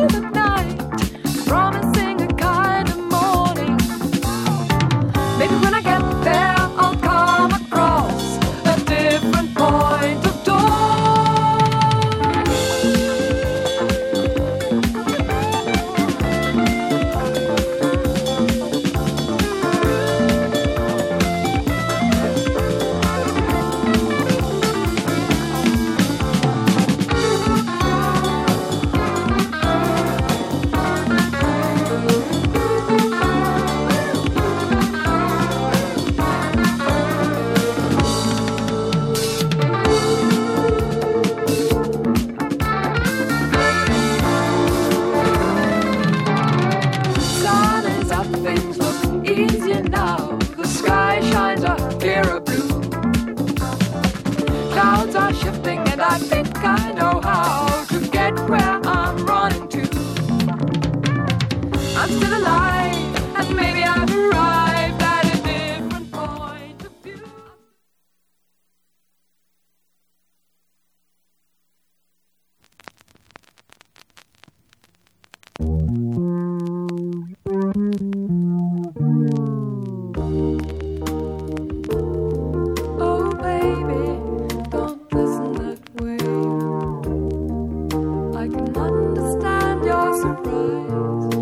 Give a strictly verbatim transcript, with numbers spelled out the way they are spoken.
the night, promising a kind of morning. Maybe when I get there, I'll come across a different point of dawn. Sun is up, things look easier now. The sky shines a clearer blue. Clouds are shifting and I think I know how to get where I'm running to. I'm still alive and maybe I've arrived at a different point of view. Oh baby, don't listen that way. I can understand your surprise.